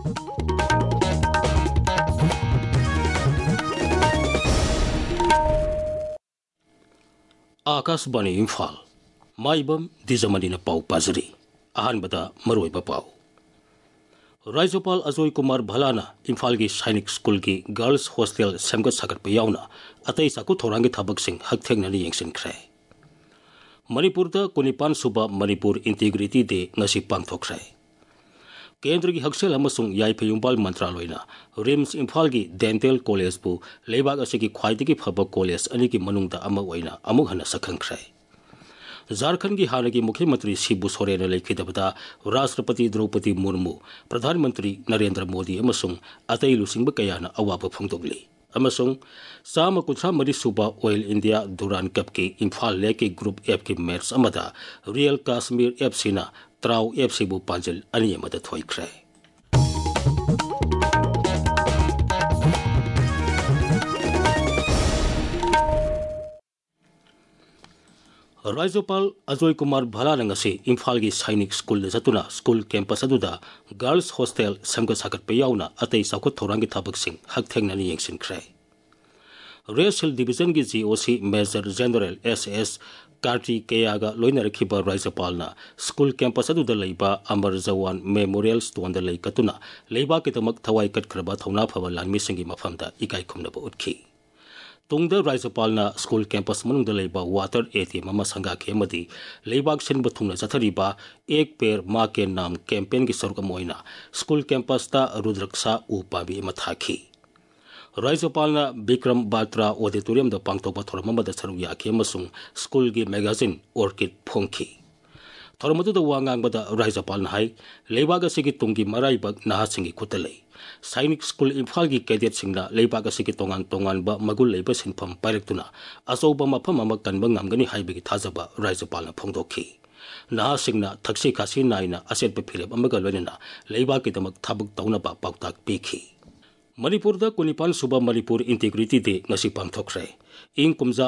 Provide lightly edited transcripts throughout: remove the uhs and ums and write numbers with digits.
आकाशवाणी इम्फाल माइबम दिजमनीना पाउ पाजरी अहानबदा मरोइबा पाउ राज्यपाल अजय कुमार भलाना इम्फाल की सैनिक स्कूल की गर्ल्स हॉस्टल सेमगत सागत याउना अतई साकु थौरांगी थबकसिंग हकथेंगनानी येंगसिनख्रे मणिपुर कुनिपान सुबा मणिपुर इंटीग्रिटी डे ngasi पांगथोख्रे केंद्र की हक्सेल अमसुंग याइफेयुंबाल मंत्रालयना रिम्स इम्फाल की डेंटल कॉलेज बु लेबाग असिगी ख्वाइदगी फब कॉलेज अनि की मनुंगदा अमा ओइना अमुक हना सखंख्रे झारखंड की हाल की मुख्यमंत्री शिबू सोरेन लेखिदबदा राष्ट्रपति द्रौपदी मुर्मू प्रधानमंत्री नरेंद्र मोदी अमसुंग अतई लुसिंग कयाना अवाब फोंदोगली अमसुंग साम कुथ्रा मरी सुबा ऑयल इंडिया दुरान कप की इम्फाल लेके ग्रुप एफ की मैच अमदा रियल कश्मीर एफ सिना त्राउ एफ सिबू पांजल अनि अमदा थोइख्रे राज्यपाल अजय कुमार भलानंगसे इम्फाल की सैनिक स्कूल जतुना स्कूल कैंपस अदुदा गर्ल्स हॉस्टल सेमगत सागत याउना अतई साखुत थौरांगी थबकसिंग हकथेंगनानी येंगसिनख्रे रेस्ट हिल डिवीजन की GOC major general S Karti केयागा लोइनरखिबा राज्यपालना स्कूल कैंपस अदुदा लैबा अमर जवान मेमोरियल स्टोन दा लैकतुना लैबा केतमक थवाई कटखरबा थौना फबा लानमिसिंगी मफमदा इकाई खुमनबा उठखि तुंग राज्यपालना स्कूल कैंपस मनुंग लेबा वाटर एटीएम अमा संगाखे मदी लेबाग सिनब थुंगना चथरिबा एक पेड़ मां के नाम कैंपेन की सरुक मोइना स्कूल कैंपस ता रुद्रक्षा उपाबी मथाखी राज्यपालना विक्रम बात्रा ऑडिटोरियम दा पांगथोकबा थोरम अमदा सरुक याखे अमसुंग स्कूल की मैगजीन ऑर्किड फोंखी थोरमदुदा वांगांगबदा राज्यपालना हाई लेबाग असिगी तुंगी मराइबक नहासिंगी खुतलै सैनिक स्कूल इम्फाल की कैडेट सिंगना लेबाग असिगी तोंगान तोंगानबा मगुल लेबा सिनफम पाइरक्तुना अचौबा मफम अमा कनबा ngamgani हाइबगी थाजबा राज्यपालना फोंदोखी नहासिंगना थक्सी खासी नाइना असेटबा फिरेब अमगा लोइनना लेबागकीदमक थाबक तौनबा पाउताक पीखी मणिपुर कुनिपान सुबा मणिपुर इंटीग्रिटी डे ngasi पांगथोख्रे इंग कुमजा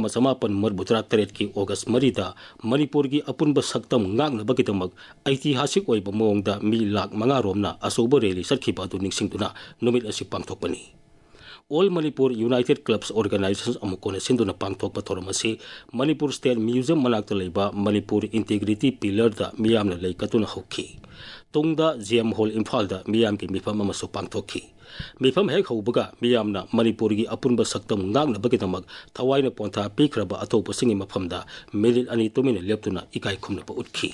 1947 की ऑगस्ट मरीदा मणिपुर की अपुनब सक्तम ngangnabagidamag ऐतिहासिक ओइब मोंगदा मी लाख मंगा रोमना असोब रैली सरखिबा दु निंगसिंगदुना नुमित असि पांगथोकपनी all Manipur united clubs organisation अमुकोने सिंधुना पांगथोकपा थोरमसी मणिपुर स्टेट म्यूजियम मनाक्ता लैबा मणिपुर इंटीग्रिटी पिलर दा मियामना लैकतुना होखी तुंगदा जेएम हॉल इम्फाल दा मियाम की मिफम अमसु पांगथोखी मिफम हेक हौबगा मियामना मणिपुर की अपुनब सक्तम ngangnabagidamag थवाइना पोंथा पीखरबा अतोपसिंगी मफमदा मिलिट अनि तुमिना लेप्तुना इकाई खुमनबा उठखी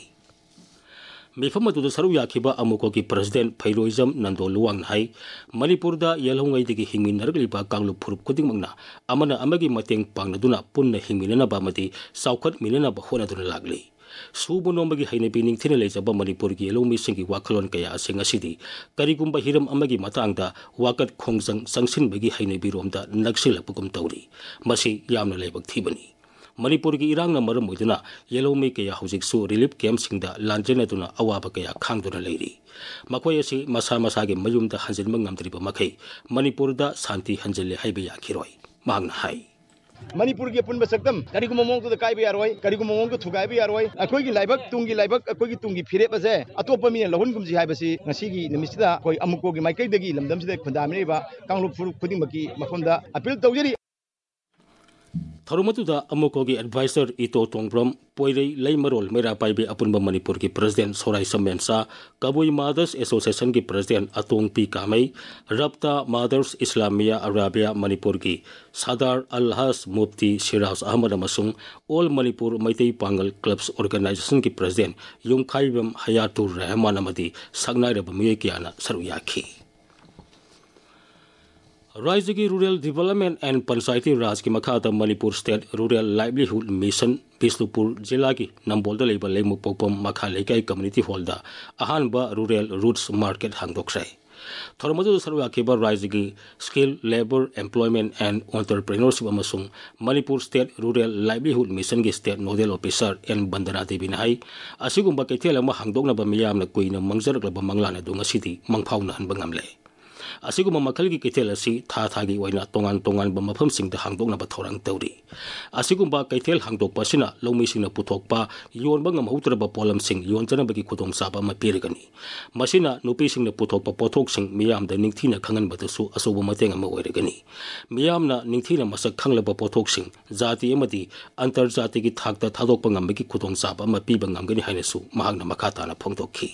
मिफम अदुदा सरू याखिबा अमुको की प्रेसिडेंट फैरोइजम नंदो लुवांग हाई मणिपुर दा यलहोंगैदगी हिंगमिनरगलिबा कांगलु फुरुप खुदिंगमंगना अमना अमगी मतेंग पांगनदुना पुन्ना हिंगमिननबा मति साउखत मिननबा होनदुना लागली सूबु नोंबगी हैनबी निंगथिना लेजबा मणिपुर की यलौमीसिंगी वाखलोन कया सिंगसिदी करिगुंबा हिरम अमगी मतांगदा वाकत खोंगजंग संगसिनबगी हैनबी रोमदा नक्सिलपगुम तौरी मसी यामना लेबक थीबनी मणिपुर की इरांगना मरम ओइदुना येलोमी कया हौजिकसु रिलीफ कैम्पसिंगदा लांजेनदुना अवाब कया खांगदुना लेरी मखोय असि मसा मसागे मयुमदा हंजिनबा ngamdriba मखै मणिपुरदा शांति हंजले हाइबे याखिरोय मांगना हाई मणिपुर की अपुनब सक्तम करिगुम मोंग तो काइबे यारोय करिगुम मोंग तो थुगाइबे यारोय अखोइगी लाइबक अखोइगी तुंगी फिरेप असे अतोप मिने लहुनगुमजी हाइबसी ngasiगी निमिसिदा कोई अमुकोगी माइकैदगी लमदमसिदा खुंदामिनेबा कांगलु फुरु खुदिंगमकी मफमदा अपील तौजरी थरुमतुदा अमुकोगी एडवाइजर इतो तोंगब्रम पोइरै लैमरोल मेरा पाइबे अपुनब मणिपुर की प्रेसिडेंट सोराई सम्मेनसा कबुई मदर्स एसोसिएशन की प्रेसिडेंट अतोंग पी कामै रब्ता मदर्स इस्लामिया अराबिया मणिपुर की सदर अलहस मुफ्ती सिराज अहमद अमसुंग all Manipur Meitei Pangal clubs organisation की प्रेसिडेंट युमखाइबम हयातुर रहमान अमदी सगनाइरब मिये कियाना सरू याखी राज्य की rural development and Panchayati Raj की मखादा Manipur state rural livelihood mission Bishnupur जिला की नंबोलदा लेबा लेमु पोपम मखा लेकाई कम्युनिटी हॉलदा अहानबा रूरल रूट्स मार्केट हांगदोख्रे थोरमदु सरवाकीबा राज्य की skill labour employment and entrepreneurship अमसुंग Manipur state rural livelihood mission की state nodal officer N Bandana Devi नाई असिगुंबा कैथेल अमा हांगदोकनबा मियामना कुइना मंगजरगलबा मंगलाना दु ngasiदी मंगफाउना हनबा ngamle Asiguma makalgi kaitel asi tha thagi waina tongan tongan ba mafamsing da hangdokna ba thorang tawri. Asigumba kaitel hangdokpa sina lawmisingna puthokpa yonba ngamhautraba polamsing yonjanabagi khudong saba ma pirigani. Masina nupisingna puthokpa pothok miyamda ningthina khanganbadasu asoba mateng ama oiragani. Miyamna ningthina masak khanglaba pothok jati amadi antarjati gi thakta thadokpa ngambagi khudong saba ama piba ngamgani hainasu mahakna makhatana phongtokhi.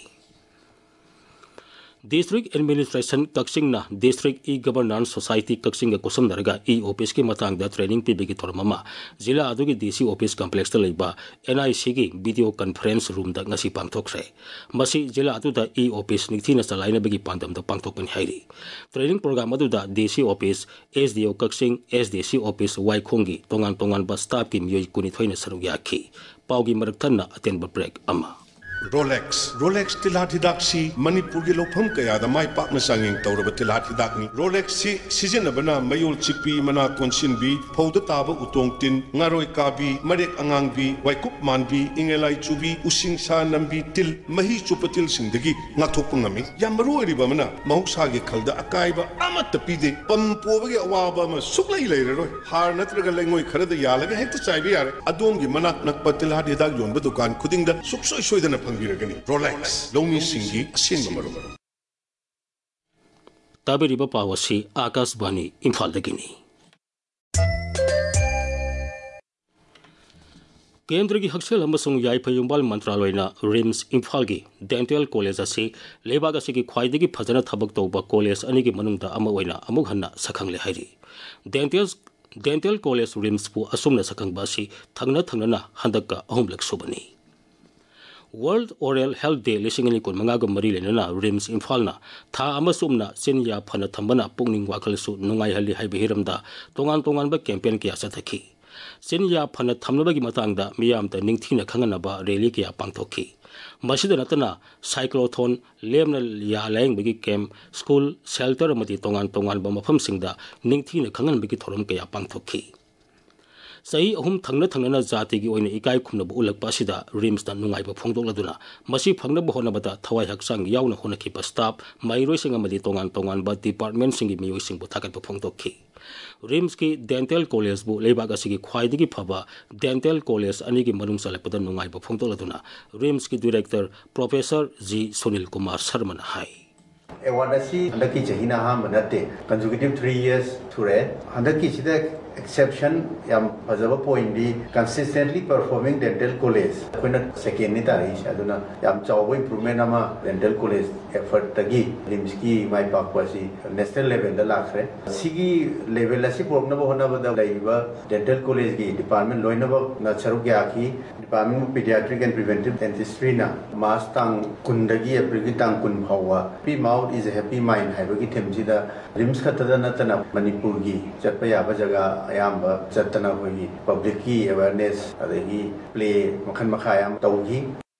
District Administration Kaksing na District E-Governance Society Kaksing ga kusam naraga E-Office ki matang da training pibigi thormama Zila adugi DC Office Complex ta leiba NIC gi video conference room da ngasi pangthokre. Masi Zila adu da E-Office ningthina salaina bagi pandam da pangthokpan hairi. Training program adu da DC Office SDO Kaksing SDC Office Waikhongi tongan ba staff ki miyoi kuni thoina sarugya ki. Paugi maraktanna atenba break ama. Rolex tilat hidak si Manipur gi lofam kaya da mai pak na sanging tawraba tilat hidak ni Rolex si season bana mayul chikpi mana konsin bi phauda taba utong tin ngaroi kabi marek angang bi waikup man bi ingelai chubi using sa nambi til mahi chupatil singdagi ngathok ngami yamru riba mana mahuksa gi khalda akaiba amat pide pam poba gi awaba ma suklai leiroi har natraga lengoi kharada yalaga hekta chaibi yare adom gi manak nak patilat hidak yon ba dukan khudingda suksoi soidana Rolex, Longi Singi, Sin Mamaru. Tabiriba Pawasi, Akas Bani, Imphal Dagini. Kendra gi Haksel amasung Yai Payumbal Mantraloina, RIMS, Imphal gi, Dental College asi, Lebaga sigi Khwaidagi Phajana Thabak Tawba College anigi manungda ama oina amuk hanna sakhang le hairi. Dental College RIMS pu asumna sakhang basi thangna na handaka ahumlak subani. World Oral Health Day lisingani kun mangaga mari lenana RIMS Imphal na tha amasumna senya phana thambana pungning wakalsu nungai hali haibe hiramda tongan ba campaign kya sathaki senya phana thamnabagi matangda miyamda ningthina khanganaba rally kya pangthokhi masida natana cyclothon lemna ya laing bagi camp school shelter amati tongan ba mafam singda ningthina khangan bagi thorom kya pangthokhi Sahi ahum thangna jati gi oina ikai khumna bu ulak pasida RIMS na nungai ba phongdok laduna masi phangna ba hona bata thawai haksang yauna hona ki staff mairoi singa madi tongan ba department singi miyoi sing bu thakat ba phongdok ki RIMS ki dental college bu leiba ga sigi khwaidigi phaba dental college ani gi manung salapada nungai ba phongdok laduna RIMS ki director Professor G Sunil Kumar Sharma hai Ewadasi handaki jahina ha manate consecutive 3 years thure handaki sida exception yam fazaba point bi consistently performing dental college koina second ni tari aduna yam chawo improvement ama dental college effort tagi RIMS ki mai pakwasi national level da lakhre sigi level asi porna bahona bada laiba dental college gi department loina ba na charu kya ki department of pediatric and preventive dentistry na mas tang kundagi april gi tang kun bhawa pi mouth is a happy mind haibagi themjida RIMS khatada natana manipur gi chatpa yaba jaga ayamba chatana hoyi public ki awareness adagi play makhan makhayam tawgi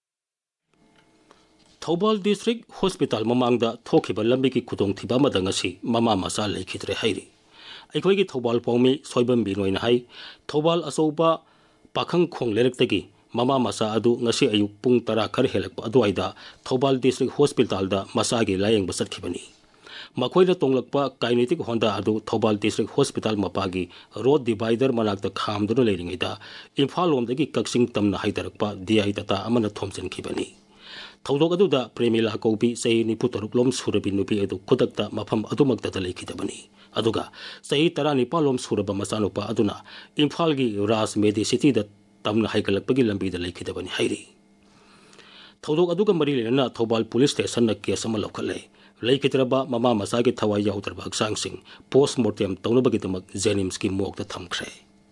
Thobal District Hospital mamangda thokiba lambi ki khudong thiba madangasi mama masa leikhitre hairi aikoi gi Thobal paumi soibam bi noina hai Thobal asoba pakhang khong lelektagi mama masa adu ngasi ayuk pung tara khar helakpa aduaida Thobal District Hospital da masa gi layeng basat khibani Makoida tonglakpa kinetic Honda adu Thobal District Hospital mapagi road divider manakta khamduna leiringida Imphal lomdagi Kaksing tamna haidarakpa DI tata amana thomsen khibani Thaudok adu da Premila Kopi sei ni putoruk lom surabi nupi adu kudakta mafam adumakta da leikhidabani aduga sei tarani palom suraba masanupa aduna Imphal gi Ras Medi City da tamna haikalakpagi lambi da leikhidabani hairi Thaudok aduga mari lena Thobal Police Station na case ama lokhale Laikitraba mama masagi thawai yautarba haksang sing postmortem taunabagi damak Jenims ki mokta thamkhre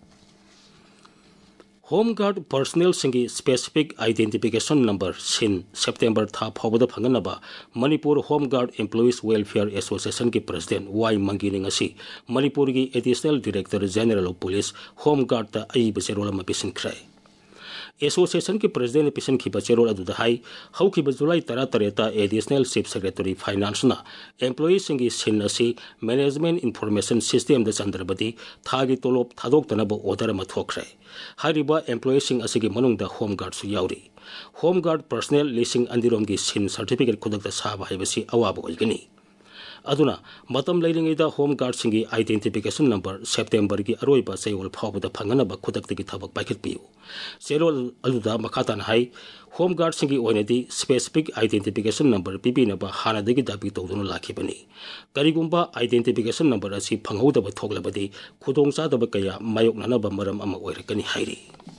Home Guard personnel singi specific identification number sin September tha phawada phanganaba Manipur Home Guard Employees Welfare Association ki president Y Mangini ngasi Manipur gi additional director general of police Home Guard ta ai beserola mapisin khre Association ki president pisan ki bachero adu dahai hau ki July 13 ta additional chief secretary finance na employee singi sinasi management information system da chandrabadi thagi tolop thadok tanaba order ma thokre hariba employee sing asigi manung da home guard su yauri home guard personnel leasing andirom gi sin certificate khudak da saba haibasi awaba oigani aduna matam leilingeida home guard singi identification number September gi aroiba chayol phawbada phangana ba khudak tegi thabak paikhet piu serol aluda makhatan hai home guard singi oinadi specific identification number pipina ba hana degi dabi tawduna lakhibani karigumba identification number asi phanghoda ba thoglabadi khudong sa da ba kaya mayok nana ba maram ama oirakani hairi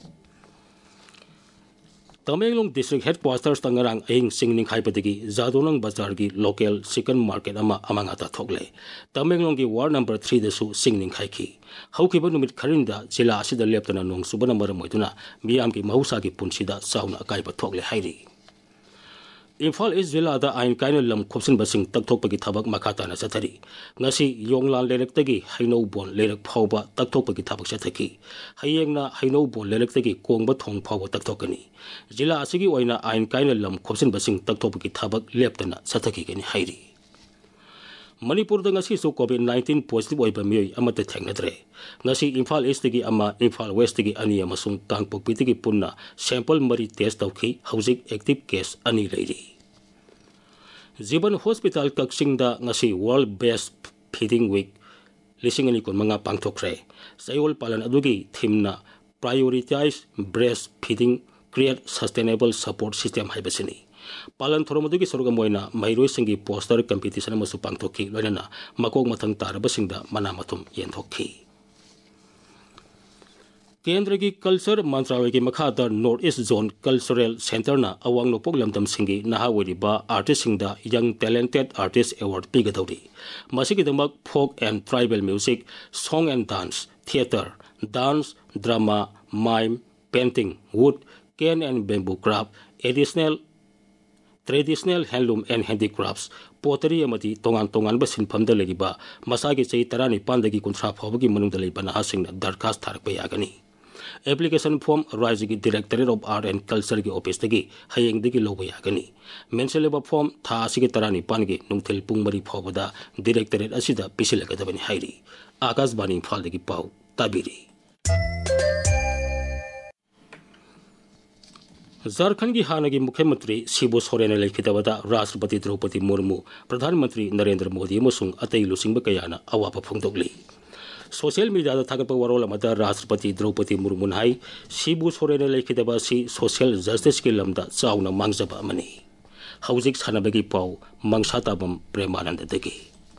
Tamenglong District Headquarters tangarang aing singning haipatigi Zadonang Bazar gi local chicken market ama amangata thogle Tamenglong gi ward number 3 desu singning haiki haukiba numit kharinda jila asida leptana nong subana maram moiduna miyam gi mahusa gi punsida sauna akaiba thogle hairi Imphal East Zilla da ain kaina lam khopsin basing takthokpagi thabak makhata na sathari ngasi yonglan lelektagi haino bon lelek phawba takthokpagi thabak sathaki hayengna haino bon lelektagi kongba thong phawba takthokani Zilla asigi oina ain kaina lam khopsin basing takthokpagi thabak leptana sathaki gani hairi Manipur da ngasi so COVID-19 positive oiba mioi amata thengnadre ngasi Imphal East tagi ama Imphal West tagi ani amasung Kangpokpi tagi punna sample mari test tawki hauzik active case ani leiri Ziban Hospital Kaksingda ngasi World Best Feeding Week lisingani kon mga pangthokre sayol palan adugi thimna prioritize breastfeeding create sustainable support system haibasini Palan thoromodugi sorgamoina mairoi singi poster competition amasu pangthokki loinana makok mathang tarabasingda manamatum yenthokki Kendra gi culture mantralayal gi makhada North East Zone Cultural Center na awang nopok lamdam singi nahawari ba artist singda young talented artist award pigadawri masigi damak folk and tribal music song and dance theater dance drama mime painting wood cane and bamboo craft traditional handloom and handicrafts pottery amati tongan ba sinphamda legiba masagi chei 19 dagi 30 phawbagi manungda leiba nahasingna darkhas tharakpa yagani application form Rising Directorate of Art and Culture gi office tagi hayeng dagi loba yagani menseleba form tha asigi 19 gi nungthel pungmari phawbada directorate asida pisilagadabani hairi Akashbani Imphal dagi pau tabiri Jharkhand ki hanagi Mukhyamantri Shibu Soren lekhidabada Rashtrapati Draupadi Murmu Pradhan Mantri Narendra Modi amasung atai lusingba kayana awapa phongdokli Social media da thagapa warol amada Rashtrapati Draupadi Murmu hai Shibu Soren lekhidaba si social justice ki lamda chauna mangjaba amani hauzik sanabagi pau mangsatabam Premananda dagi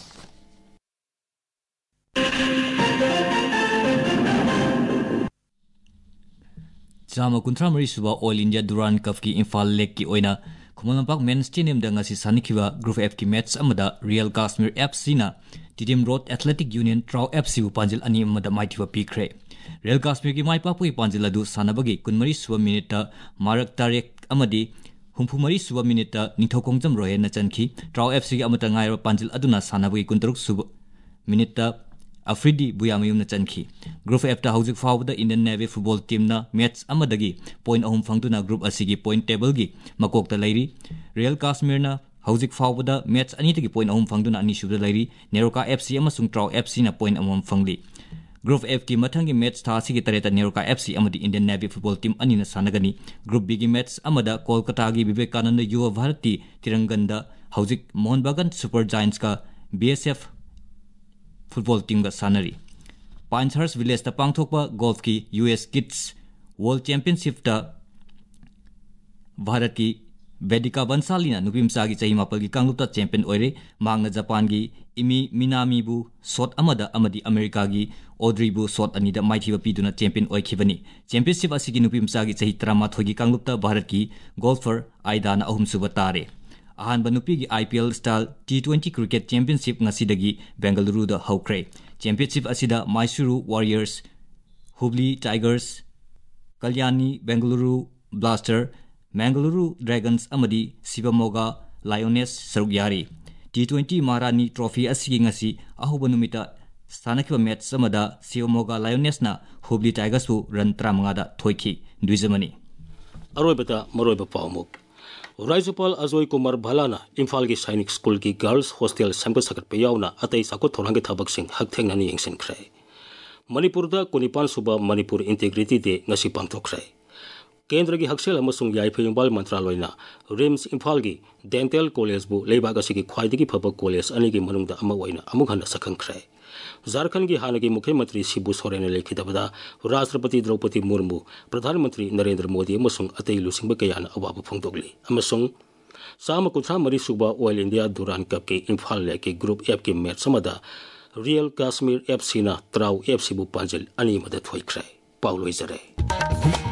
Chama kuntra mari suba All India Duran Cup ki Imphal Lake ki oina Khumalampang Men's Stadium da ngasi sanikhiwa Group F ki match amada Real Kashmir FC na Tidim Road Athletic Union Trau FC bu panjil ani amada maithiwa pikre Real Kashmir ki mai papui panjil adu sanabagi kunmari suba minute ta marak tarek amadi humphumari suba minute ta nithokongjam rohe na chanki Trau FC ki amata ngairo panjil aduna sanabagi kuntaruk suba minute ta Afridi Buyamayum na chanki Group F ta hauzik fawda Indian Navy football team na match amadagi point ahum fangtuna group asigi point table gi makok ta lairi Real Kashmir na hauzik fawda match ani tagi point ahum fangtuna ani subda lairi Neroka FC amasung Trau FC na point amam fangli Group F ki mathangi match tha asigi tareta Neroka FC amadi Indian Navy football team ani na sanagani Group B gi match amada Kolkata gi Vivekananda Yuva Bharati Tiranganda hauzik Mohun Bagan Super Giants ka BSF football team ga sanari Pinehurst village ta pangthokpa golf ki US Kids World Championship ta Bharat ki Vedika Bansalina nupimsa gi chahi mapal gi kanglup champion oire mangna Japan gi Imi Minami bu shot amada amadi America gi Audrey bu shot ani da maithiba piduna champion oikhibani championship asigi nupimsa gi chahi 13 gi kanglup ta Bharat ki golfer Aida na ahum suba tare Ahan Banupi gi IPL style T20 cricket championship ngasidagi Bengaluru da haukre championship asida Mysuru Warriors Hubli Tigers Kalyani Bengaluru Blaster Mangaluru Dragons amadi Shivamoga Lioness sarugyari T20 Maharani Trophy asigi ngasi ahubanumita sanakhiba match samada Shivamoga Lioness na Hubli Tigers bu run 35 da thoiki duizamani aroibata maroiba pawmuk Raijapal Ajoy Kumar Bhalana Imphal gi Sainik School ki girls hostel sampa sakat payawna atai sakot thorangi thabak sing hak thengnani yengsin khre Manipur da Kunipan suba Manipur integrity de ngasi pangthokre केंद्र की हक्सेल अमसुंग याइफयुंबाल मंत्रालयना RIMS Imphal की dental college बु लेबाग असिगी ख्वाइदगी फब college अनि की मनुंगदा अमा ओइना अमुक हन्ना सखंख्रे झारखंड की हाल की मुख्यमंत्री शिबू सोरेन ने लेखिदबदा राष्ट्रपति द्रौपदी मुर्मू प्रधानमंत्री नरेंद्र मोदी अमसुंग अतई लुसिंग कयाना अवाब फोंदोगली अमसुंग साम कुथ्रा मरी सुबा ऑयल इंडिया दुरान कप के इम्फाल लेक के ग्रुप एफ के मैच समदा रियल काश्मीर एफ सीना त्राउ एफ सीबू पांजल अनि मदद होइख्रे पाउलोइजरे